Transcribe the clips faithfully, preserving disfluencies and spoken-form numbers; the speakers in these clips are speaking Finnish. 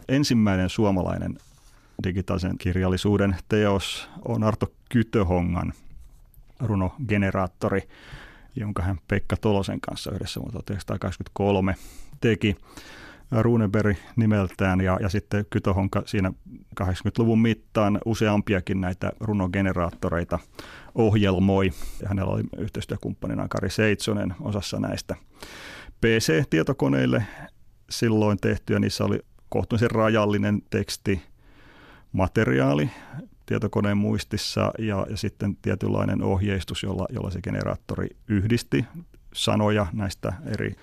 Ensimmäinen suomalainen digitaalisen kirjallisuuden teos on Arto Kytöhongan runogeneraattori, jonka hän Pekka Tolosen kanssa yhdessä vuonna tuhatyhdeksänsataakahdeksankymmentäkolme teki. Runeberg nimeltään ja, ja sitten Kytöhonka siinä kahdeksankymmentäluvun mittaan useampiakin näitä runogeneraattoreita ohjelmoi. Ja hänellä oli yhteistyökumppanina Kari Seitsonen osassa näistä P C-tietokoneille silloin tehty, ja niissä oli kohtuullisen rajallinen teksti, materiaali tietokoneen muistissa ja, ja sitten tietynlainen ohjeistus, jolla, jolla se generaattori yhdisti sanoja näistä eri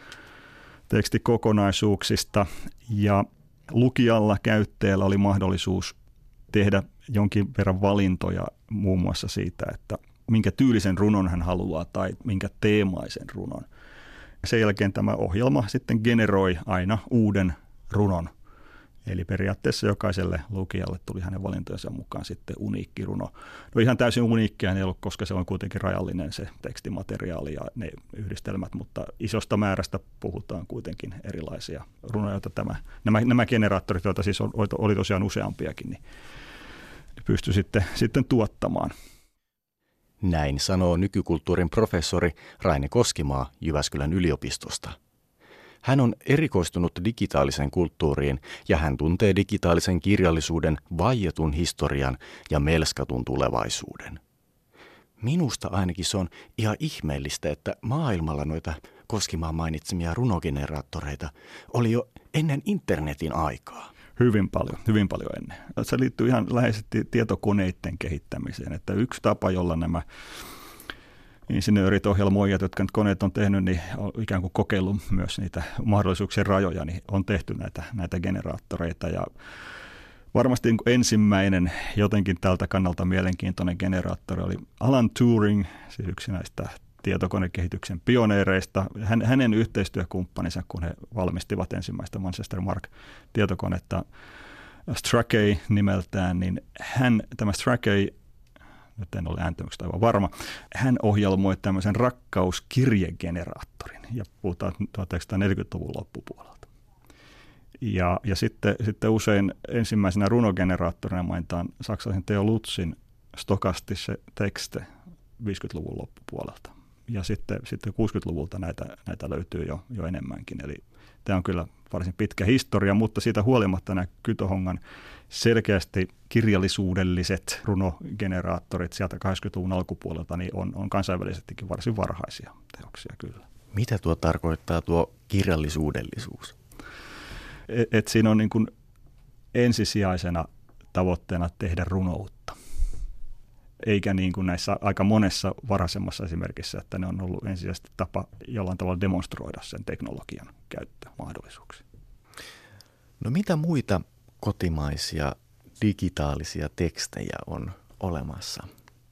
tekstikokonaisuuksista, ja lukijalla, käyttäjällä oli mahdollisuus tehdä jonkin verran valintoja muun muassa siitä, että minkä tyylisen runon hän haluaa tai minkä teemaisen runon. Sen jälkeen tämä ohjelma sitten generoi aina uuden runon. Eli periaatteessa jokaiselle lukijalle tuli hänen valintojensa mukaan sitten uniikki runo. No ihan täysin uniikkia ei ollut, koska se on kuitenkin rajallinen se tekstimateriaali ja ne yhdistelmät, mutta isosta määrästä puhutaan kuitenkin erilaisia runoja, joita tämä, nämä, nämä generaattorit, joita siis oli tosiaan useampiakin, niin pystyi sitten, sitten tuottamaan. Näin sanoo nykykulttuurin professori Raine Koskimaa Jyväskylän yliopistosta. Hän on erikoistunut digitaaliseen kulttuuriin ja hän tuntee digitaalisen kirjallisuuden vaietun historian ja melskatun tulevaisuuden. Minusta ainakin se on ihan ihmeellistä, että maailmalla noita Koskimaan mainitsemia runogeneraattoreita oli jo ennen internetin aikaa. Hyvin paljon, hyvin paljon ennen. Se liittyy ihan läheisesti tietokoneiden kehittämiseen, että yksi tapa, jolla nämä insinöörit, ohjelmoijat, jotka nyt koneet on tehnyt, niin on ikään kuin kokeillut myös niitä mahdollisuuksien rajoja, niin on tehty näitä, näitä generaattoreita. Ja varmasti ensimmäinen jotenkin tältä kannalta mielenkiintoinen generaattori oli Alan Turing, siis yksi näistä tietokonekehityksen pioneereista. Hän, hänen yhteistyökumppaninsa, kun he valmistivat ensimmäistä Manchester Mark-tietokonetta Strachey nimeltään, niin hän, tämä Strachey, nyt en ole ääntämyksestä aivan varma, hän ohjelmoi tämmöisen rakkauskirjegeneraattorin, ja puhutaan tuhatyhdeksänsataaneljäkymmentäluvun loppupuolelta. Ja, ja sitten, sitten usein ensimmäisenä runogeneraattorina mainitaan saksalaisen Theo Lutzin Stochastische Texte viisikymmentäluvun loppupuolelta. Ja sitten, sitten kuusikymmentäluvulta näitä, näitä löytyy jo, jo enemmänkin. Eli tämä on kyllä varsin pitkä historia, mutta siitä huolimatta nämä Kytöhongan selkeästi kirjallisuudelliset runogeneraattorit sieltä kahdeksankymmentäluvun alkupuolelta niin on, on kansainvälisestikin varsin varhaisia teoksia kyllä. Mitä tuo tarkoittaa tuo kirjallisuudellisuus? Et, et siinä on niin kuin ensisijaisena tavoitteena tehdä runoutta. Eikä niin kuin näissä aika monessa varhaisemmassa esimerkissä, että ne on ollut ensisijaisesti tapa jollain tavalla demonstroida sen teknologian käyttömahdollisuuksia. No mitä muita kotimaisia digitaalisia tekstejä on olemassa?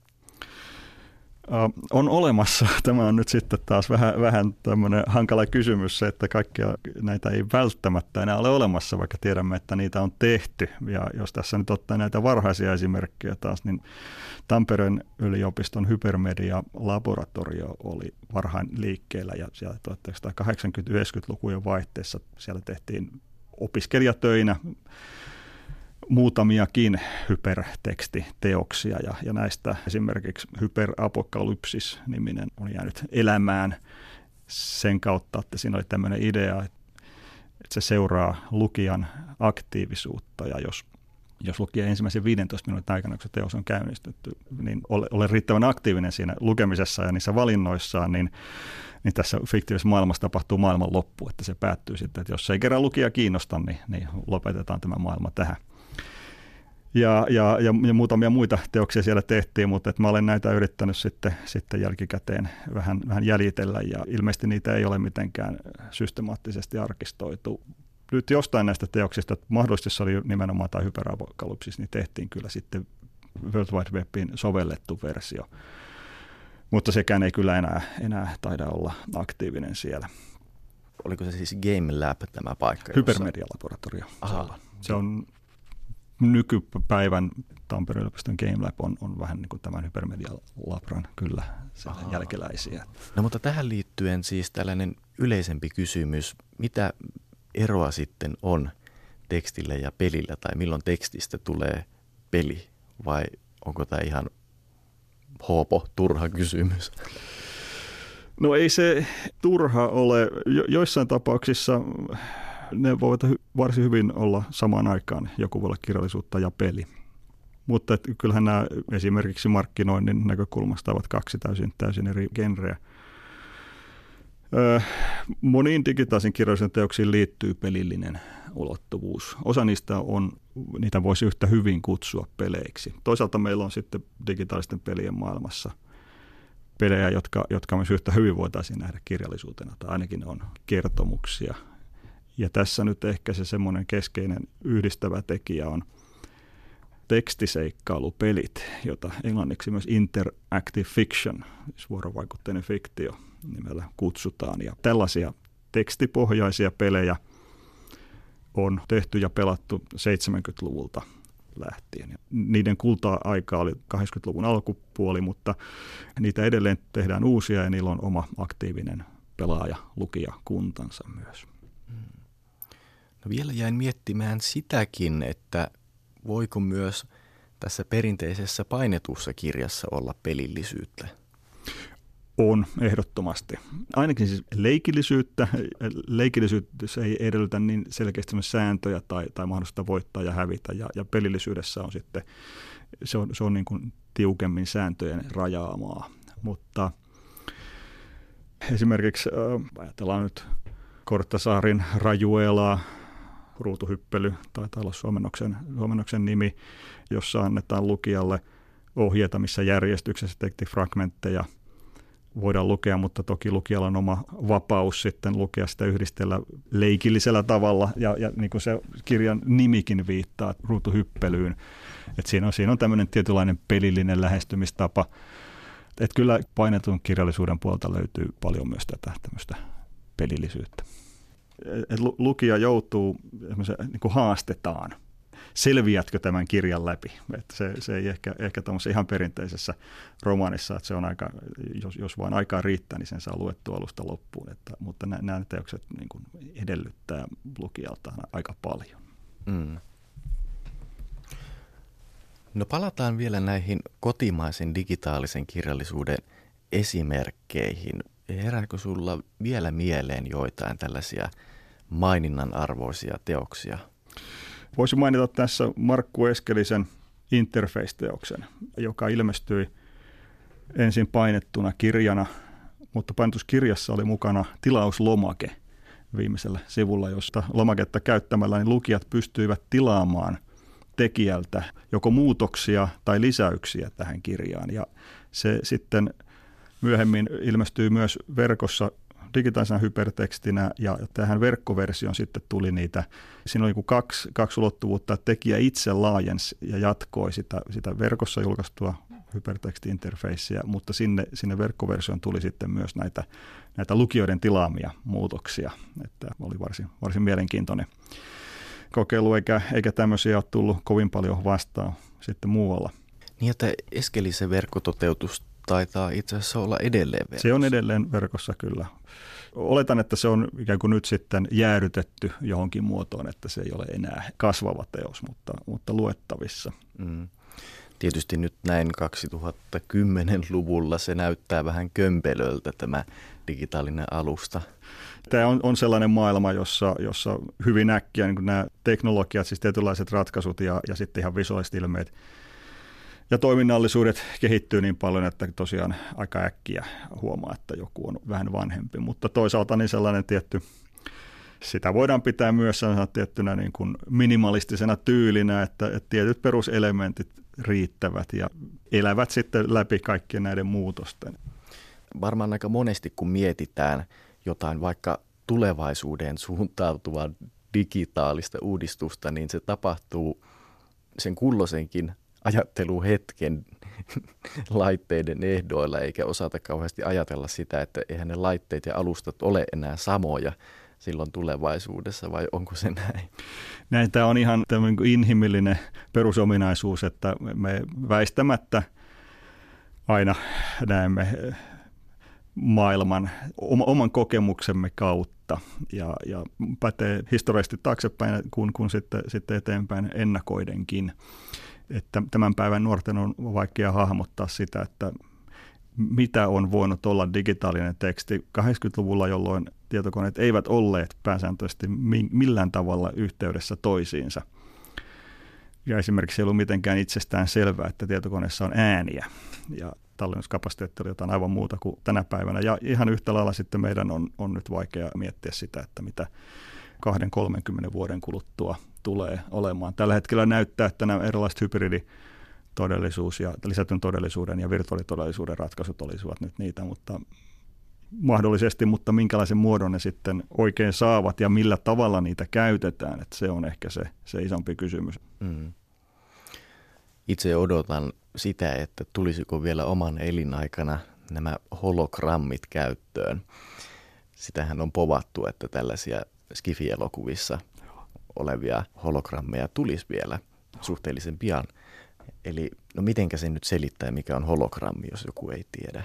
Uh, on olemassa. Tämä on nyt sitten taas vähän, vähän tämmöinen hankala kysymys se, että kaikkia näitä ei välttämättä enää ole olemassa, vaikka tiedämme, että niitä on tehty. Ja jos tässä nyt ottaa näitä varhaisia esimerkkejä taas, niin Tampereen yliopiston hypermedia-laboratorio oli varhain liikkeellä ja siellä tuhatyhdeksänsataakahdeksankymmentä-yhdeksänkymmentälukujen vaihteessa siellä tehtiin opiskelijatöinä muutamiakin hypertekstiteoksia ja, ja näistä esimerkiksi Hyperapokalypsis-niminen on jäänyt elämään sen kautta, että siinä oli tämmöinen idea, että se seuraa lukijan aktiivisuutta ja jos, jos lukija ensimmäisen viidentoista minuutin aikana, kun se teos on käynnistetty, niin ole, ole riittävän aktiivinen siinä lukemisessa ja niissä valinnoissaan, niin, niin tässä fiktiivisessä maailmassa tapahtuu maailman loppu, että se päättyy sitten, että jos ei kerran lukija kiinnosta, niin, niin lopetetaan tämä maailma tähän. Ja, ja, ja, ja muutamia muita teoksia siellä tehtiin, mutta että mä olen näitä yrittänyt sitten, sitten jälkikäteen vähän, vähän jäljitellä ja ilmeisesti niitä ei ole mitenkään systemaattisesti arkistoitu. Nyt jostain näistä teoksista, mahdollisesti se oli nimenomaan tämä Hyperapokalypsis, niin tehtiin kyllä sitten World Wide Webin sovellettu versio, mutta sekään ei kyllä enää, enää taida olla aktiivinen siellä. Oliko se siis Game Lab tämä paikka? Hypermedia-laboratorio. Se on nykypäivän Tampereen yliopiston Game Lab on, on vähän niin kuin tämän Hypermedia-labran kyllä jälkeläisiä. No mutta tähän liittyen siis tällainen yleisempi kysymys, mitä eroa sitten on tekstille ja pelillä, tai milloin tekstistä tulee peli, vai onko tämä ihan hoopo, turha kysymys? No ei se turha ole. Jo, joissain tapauksissa ne voivat varsin hyvin olla samaan aikaan, joku voi olla kirjallisuutta ja peli. Mutta et, kyllähän nämä esimerkiksi markkinoinnin näkökulmasta ovat kaksi täysin, täysin eri genreä. Öö, moniin digitaalisiin kirjallisiin teoksiin liittyy pelillinen ulottuvuus. Osa niistä on, niitä voisi yhtä hyvin kutsua peleiksi. Toisaalta meillä on sitten digitaalisten pelien maailmassa pelejä, jotka, jotka myös yhtä hyvin voitaisiin nähdä kirjallisuutena, tai ainakin on kertomuksia. Ja tässä nyt ehkä se semmoinen keskeinen yhdistävä tekijä on tekstiseikkalupelit, jota englanniksi myös interactive fiction, siis vuorovaikutteinen fiktio nimellä kutsutaan. Ja tällaisia tekstipohjaisia pelejä on tehty ja pelattu seitsemänkymmentäluvulta lähtien. Niiden kulta-aika oli kahdeksankymmentäluvun alkupuoli, mutta niitä edelleen tehdään uusia ja niillä on oma aktiivinen pelaaja-lukija-kuntansa myös. No vielä jäin miettimään sitäkin, että voiko myös tässä perinteisessä painetussa kirjassa olla pelillisyyttä? On, ehdottomasti. Ainakin siis leikillisyyttä. Leikillisyys ei edellytä niin selkeästi sääntöjä tai, tai mahdollista voittaa ja hävitä. Ja, ja pelillisyydessä on sitten, se on, se on niin kuin tiukemmin sääntöjen rajaamaa. Mutta esimerkiksi äh, ajatellaan nyt Cortasarin Rayuelaa, ruutuhyppely, taitaa olla suomennoksen, suomennoksen nimi, jossa annetaan lukijalle ohjeita, missä järjestyksessä tekstifragmentteja voidaan lukea, mutta toki lukijalla on oma vapaus sitten lukea sitä yhdistellä leikillisellä tavalla, ja, ja niin kuin se kirjan nimikin viittaa ruutuhyppelyyn, että siinä on, siinä on tämmöinen tietynlainen pelillinen lähestymistapa, että kyllä painetun kirjallisuuden puolta löytyy paljon myös tätä tämmöistä pelillisyyttä. Et lukija joutuu, niin kuin haastetaan, selviätkö tämän kirjan läpi. Että se, se ei ehkä, ehkä ihan perinteisessä romaanissa, että se on aika, jos, jos vain aikaa riittää, niin sen saa luettua alusta loppuun. Että, mutta nämä teokset niin kuin edellyttää lukijalta aika paljon. Mm. No palataan vielä näihin kotimaisen digitaalisen kirjallisuuden esimerkkeihin. Herääkö sulla vielä mieleen joitain tällaisia maininnan arvoisia teoksia? Voisin mainita tässä Markku Eskelisen Interface-teoksen, joka ilmestyi ensin painettuna kirjana, mutta painetuskirjassa oli mukana tilauslomake viimeisellä sivulla, josta lomaketta käyttämällä niin lukijat pystyivät tilaamaan tekijältä joko muutoksia tai lisäyksiä tähän kirjaan. Ja se sitten myöhemmin ilmestyy myös verkossa digitaalisena hypertekstinä, ja tähän verkkoversioon sitten tuli niitä, siinä oli kaksi, kaksi ulottuvuutta, että tekijä itse laajensi ja jatkoi sitä, sitä verkossa julkaistua hyperteksti-interfacea, mutta sinne, sinne verkkoversioon tuli sitten myös näitä, näitä lukijoiden tilaamia muutoksia, että oli varsin, varsin mielenkiintoinen kokeilu, eikä, eikä tämmöisiä ole tullut kovin paljon vastaan sitten muualla. Niin, että Eskelisen verkkototeutus taitaa itse asiassa olla edelleen verkossa. Se on edelleen verkossa kyllä. Oletan, että se on ikään kuin nyt sitten jäädytetty johonkin muotoon, että se ei ole enää kasvava teos, mutta, mutta luettavissa. Mm. Tietysti nyt näin kaksituhattakymmenluvulla se näyttää vähän kömpelöltä tämä digitaalinen alusta. Tämä on, on sellainen maailma, jossa, jossa hyvin äkkiä niin kuin nämä teknologiat, siis tietynlaiset ratkaisut ja, ja sitten ihan visuaaliset ilmeet ja toiminnallisuudet kehittyy niin paljon, että tosiaan aika äkkiä huomaa, että joku on vähän vanhempi. Mutta toisaalta niin sellainen tietty, sitä voidaan pitää myös tiettynä niin kuin minimalistisena tyylinä, että, että tietyt peruselementit riittävät ja elävät sitten läpi kaikkien näiden muutosten. Varmaan aika monesti, kun mietitään jotain vaikka tulevaisuuden suuntautuvaa digitaalista uudistusta, niin se tapahtuu sen kulloisenkin ajatteluhetken laitteiden ehdoilla, eikä osata kauheasti ajatella sitä, että eihän ne laitteet ja alustat ole enää samoja silloin tulevaisuudessa, vai onko se näin? Näin, tämä on ihan tämmöinen inhimillinen perusominaisuus, että me väistämättä aina näemme maailman oman kokemuksemme kautta ja, ja pätee historiallisesti taaksepäin kun, kun sitten, sitten eteenpäin ennakoidenkin. Että tämän päivän nuorten on vaikea hahmottaa sitä, että mitä on voinut olla digitaalinen teksti kahdeksankymmentäluvulla, jolloin tietokoneet eivät olleet pääsääntöisesti millään tavalla yhteydessä toisiinsa. Ja esimerkiksi ei ollut mitenkään itsestään selvää, että tietokoneessa on ääniä ja tallennuskapasiteetti oli jotain aivan muuta kuin tänä päivänä. Ja ihan yhtä lailla sitten meidän on, on nyt vaikea miettiä sitä, että mitä kahden kolmenkymmenen vuoden kuluttua tulee olemaan. Tällä hetkellä näyttää, että nämä erilaiset hybriditodellisuus ja lisätyn todellisuuden ja virtuaalitodellisuuden ratkaisut olisivat nyt niitä, mutta mahdollisesti, mutta minkälaisen muodon ne sitten oikein saavat ja millä tavalla niitä käytetään, että se on ehkä se, se isompi kysymys. Mm. Itse odotan sitä, että tulisiko vielä oman elinaikana nämä hologrammit käyttöön. Sitähän on povattu, että tällaisia Skifi-elokuvissa olevia hologrammeja tulisi vielä suhteellisen pian. Eli no mitenkä se nyt selittää, mikä on hologrammi, jos joku ei tiedä?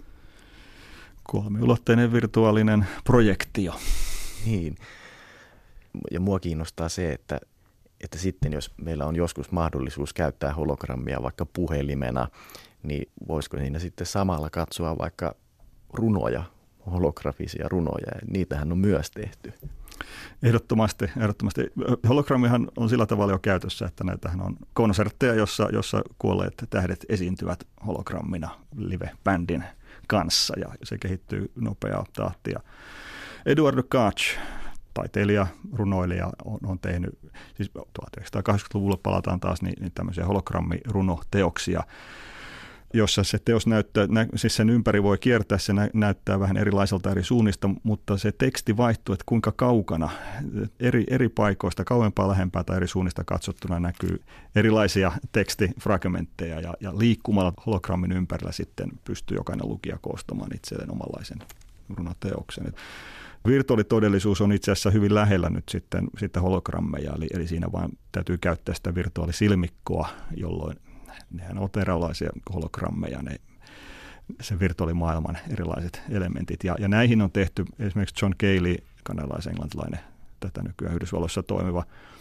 Kolmiulotteinen virtuaalinen projektio. Niin. Ja mua kiinnostaa se, että, että sitten jos meillä on joskus mahdollisuus käyttää hologrammia vaikka puhelimena, niin voisiko siinä sitten samalla katsoa vaikka runoja, holografisia runoja. Niitähän on myös tehty. Ehdottomasti, ehdottomasti. Hologrammihan on sillä tavalla jo käytössä, että näitähän on konsertteja, jossa, jossa kuolleet tähdet esiintyvät hologrammina live-bändin kanssa ja se kehittyy nopeaa tahtia. Eduardo Kac, taiteilija, runoilija, on, on tehnyt, siis tuhatyhdeksänsataakahdeksankymmentäluvulla palataan taas, niin, niin tämmöisiä hologrammirunoteoksia, jossa se teos näyttää, siis sen ympäri voi kiertää, se näyttää vähän erilaiselta eri suunnista, mutta se teksti vaihtuu, että kuinka kaukana eri, eri paikoista, kauempaa, lähempää tai eri suunnista katsottuna näkyy erilaisia tekstifragmentteja ja, ja liikkumalla hologrammin ympärillä sitten pystyy jokainen lukija koostamaan itselleen omanlaisen runoteoksen. Virtuaalitodellisuus on itse asiassa hyvin lähellä nyt sitten, sitten hologrammeja, eli, eli siinä vaan täytyy käyttää sitä virtuaalisilmikkoa, jolloin nehän ovat erilaisia hologrammeja, ne, sen virtuaalimaailman erilaiset elementit. Ja, ja näihin on tehty esimerkiksi John Caleey, kanadalais-englantilainen, tätä nykyään Yhdysvalloissa toimiva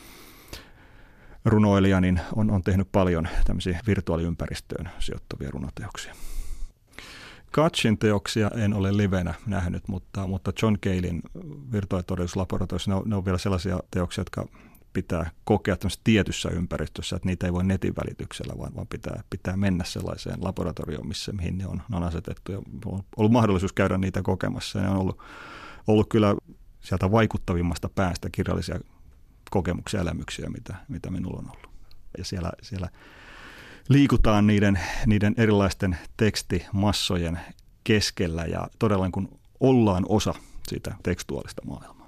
runoilija, niin on, on tehnyt paljon tämmöisiä virtuaaliympäristöön sijoittuvia runoteoksia. Kacin teoksia en ole livenä nähnyt, mutta, mutta John Caleyn virtuaalitodellisuuslaboratoriossa ne on, ne on vielä sellaisia teoksia, jotka pitää kokea tietyssä ympäristössä, että niitä ei voi netin välityksellä, vaan, vaan pitää, pitää mennä sellaiseen laboratorioon, missä, mihin ne on, ne on asetettu. Ja on ollut mahdollisuus käydä niitä kokemassa. Ne on ollut, ollut kyllä sieltä vaikuttavimmasta päästä kirjallisia kokemuksia ja elämyksiä, mitä, mitä minulla on ollut. Ja siellä, siellä liikutaan niiden, niiden erilaisten tekstimassojen keskellä ja todella kun ollaan osa sitä tekstuaalista maailmaa.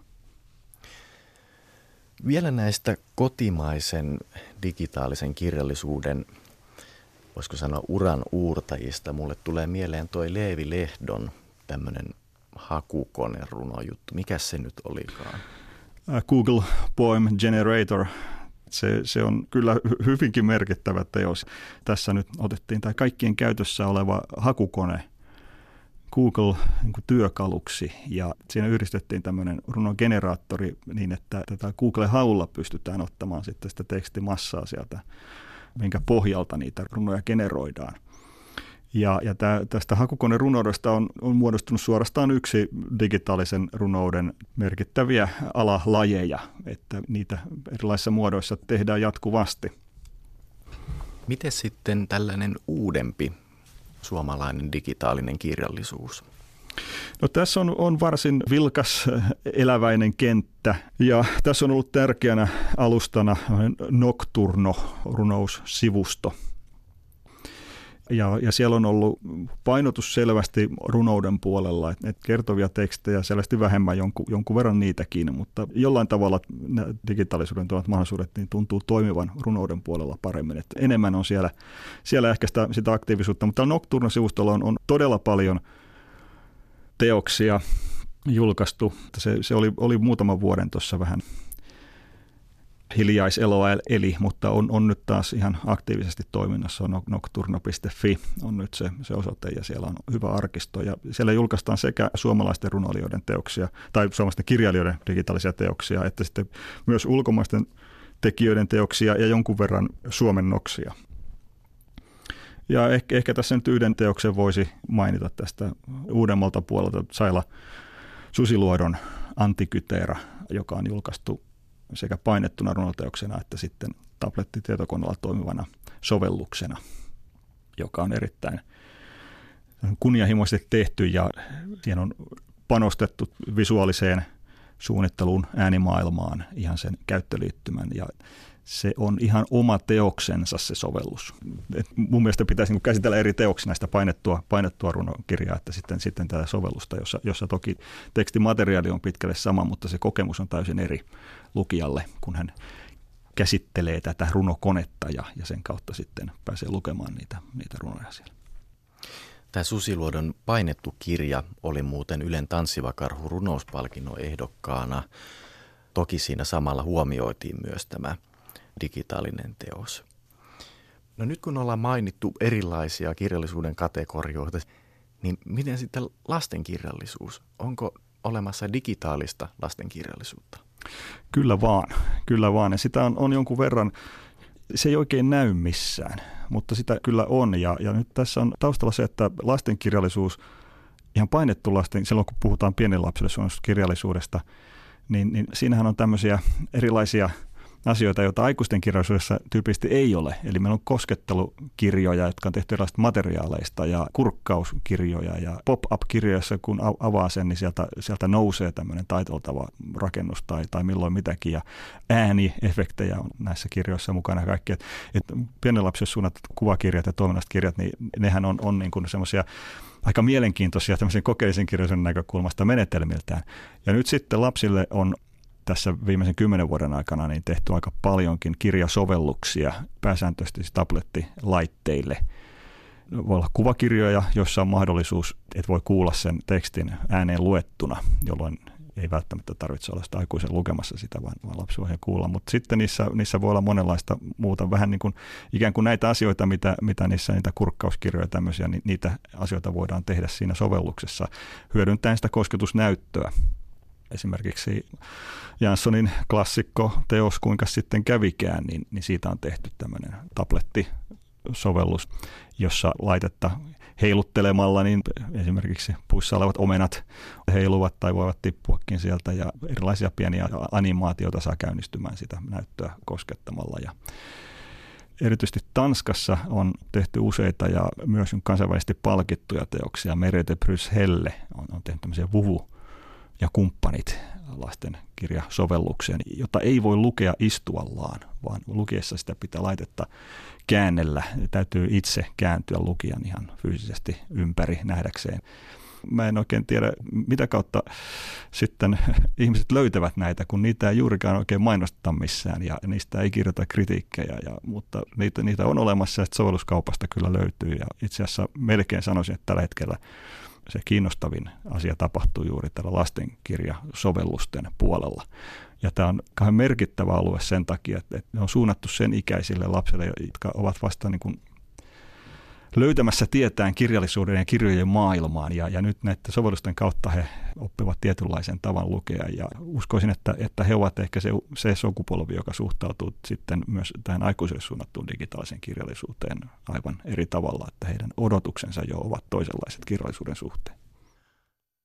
Vielä näistä kotimaisen digitaalisen kirjallisuuden, voisiko sanoa uran uurtajista, mulle tulee mieleen toi Leevi Lehdon tämmöinen hakukonerunojuttu. Mikäs se nyt olikaan? Google Poem Generator. Se, se on kyllä hyvinkin merkittävä teos. Tässä nyt otettiin tämä kaikkien käytössä oleva hakukone Google-työkaluksi ja siinä yhdistettiin tämmöinen runogeneraattori niin, että tätä Google-haulla pystytään ottamaan sitten sitä tekstimassaa sieltä, minkä pohjalta niitä runoja generoidaan. Ja, ja tä, tästä hakukonerunoudesta on, on muodostunut suorastaan yksi digitaalisen runouden merkittäviä alalajeja, että niitä erilaisissa muodoissa tehdään jatkuvasti. Miten sitten tällainen uudempi suomalainen digitaalinen kirjallisuus? No, tässä on, on varsin vilkas eläväinen kenttä ja tässä on ollut tärkeänä alustana Nocturno-runoussivusto. Ja, ja siellä on ollut painotus selvästi runouden puolella, että kertovia tekstejä selvästi vähemmän, jonkun, jonkun verran niitäkin, mutta jollain tavalla digitaalisuuden tuomat mahdollisuudet niin tuntuu toimivan runouden puolella paremmin. Että enemmän on siellä, siellä ehkä sitä, sitä aktiivisuutta, mutta Nocturno-sivustolla on, on todella paljon teoksia julkaistu. Se, se oli, oli muutaman vuoden tuossa vähän hiljaiseloa eli, mutta on, on nyt taas ihan aktiivisesti toiminnassa. On nocturno piste fi on nyt se, se osoite ja siellä on hyvä arkisto. Ja siellä julkaistaan sekä suomalaisten runoilijoiden teoksia tai suomalaisten kirjailijoiden digitaalisia teoksia, että sitten myös ulkomaisten tekijöiden teoksia ja jonkun verran suomennoksia. Ja ehkä, ehkä tässä nyt yhden teoksen voisi mainita tästä uudemmalta puolelta Saila Susiluodon Antikyteera, joka on julkaistu sekä painettuna runoteoksena että sitten tablettitietokoneella toimivana sovelluksena, joka on erittäin kunnianhimoisesti tehty ja siihen on panostettu visuaaliseen suunnitteluun, äänimaailmaan, ihan sen käyttöliittymän ja se on ihan oma teoksensa se sovellus. Et mun mielestä pitäisi niin käsitellä eri teoksina sitä painettua, painettua runokirjaa, että sitten, sitten tätä sovellusta, jossa, jossa toki tekstimateriaali on pitkälle sama, mutta se kokemus on täysin eri lukijalle, kun hän käsittelee tätä runokonetta ja, ja sen kautta sitten pääsee lukemaan niitä, niitä runoja siellä. Tämä Susiluodon painettu kirja oli muuten Ylen Tanssiva karhu -runouspalkinnon ehdokkaana. Toki siinä samalla huomioitiin myös tämä digitaalinen teos. No nyt kun ollaan mainittu erilaisia kirjallisuuden kategorioita, niin miten sitten lastenkirjallisuus? Onko olemassa digitaalista lastenkirjallisuutta? Kyllä vaan, kyllä vaan. Ja sitä on, on jonkun verran, se ei oikein näy missään, mutta sitä kyllä on. Ja, ja nyt tässä on taustalla se, että lastenkirjallisuus, ihan painettu lasten, silloin kun puhutaan pienilapsille kirjallisuudesta, niin, niin siinähän on tämmöisiä erilaisia asioita, joita aikuisten kirjallisuudessa tyypillisesti ei ole. Eli meillä on koskettelukirjoja, jotka on tehty erilaisista materiaaleista ja kurkkauskirjoja ja pop-up-kirjoissa, kun avaa sen, niin sieltä, sieltä nousee tämmöinen taiteltava rakennus tai, tai milloin mitäkin. Ja ääniefektejä on näissä kirjoissa mukana kaikki. Et, et pienen lapsille suunnatut kuvakirjat ja toiminnalliset kirjat, niin nehän on, on niin kuin semmoisia aika mielenkiintoisia tämmöisen kokeellisen kirjallisuuden näkökulmasta menetelmiltään. Ja nyt sitten lapsille on tässä viimeisen kymmenen vuoden aikana niin tehty aika paljonkin kirjasovelluksia pääsääntöisesti tablettilaitteille. Voi olla kuvakirjoja, joissa on mahdollisuus, että voi kuulla sen tekstin ääneen luettuna, jolloin ei välttämättä tarvitse olla sitä aikuisen lukemassa sitä, vaan, vaan lapsi voi kuulla. Mutta sitten niissä, niissä voi olla monenlaista muuta, vähän niin kuin ikään kuin näitä asioita, mitä, mitä niissä niitä kurkkauskirjoja ja tämmöisiä, niin niitä asioita voidaan tehdä siinä sovelluksessa hyödyntäen sitä kosketusnäyttöä. Esimerkiksi Janssonin klassikko-teos Kuinka sitten kävikään, niin, niin siitä on tehty tämmöinen tablettisovellus, jossa laitetta heiluttelemalla niin esimerkiksi puissa olevat omenat heiluvat tai voivat tippuakin sieltä ja erilaisia pieniä animaatioita saa käynnistymään sitä näyttöä koskettamalla. Ja erityisesti Tanskassa on tehty useita ja myös kansainvälisesti palkittuja teoksia. Merete Brys Helle on, on tehnyt tämmöisiä vuvu ja kumppanit lastenkirjasovellukseen, jota ei voi lukea istuallaan, vaan lukiessa sitä pitää laitetta käännellä. Täytyy itse kääntyä lukijan ihan fyysisesti ympäri nähdäkseen. Mä en oikein tiedä, mitä kautta sitten ihmiset löytävät näitä, kun niitä ei juurikaan oikein mainosteta missään ja niistä ei kirjoita kritiikkejä, ja, mutta niitä, niitä on olemassa ja sovelluskaupasta kyllä löytyy. Ja itse asiassa melkein sanoisin, että tällä hetkellä se kiinnostavin asia tapahtuu juuri tällä lastenkirjasovellusten puolella. Ja tämä on kauhean merkittävä alue sen takia, että ne on suunnattu sen ikäisille lapsille, jotka ovat vasta niin kuin löytämässä tietään kirjallisuuden ja kirjojen maailmaan. Ja, ja nyt näiden sovellusten kautta he oppivat tietynlaisen tavan lukea. Ja uskoisin, että, että he ovat ehkä se, se sukupolvi, joka suhtautuu sitten myös tähän aikuisille suunnattuun digitaaliseen kirjallisuuteen aivan eri tavalla, että heidän odotuksensa jo ovat toisenlaiset kirjallisuuden suhteen.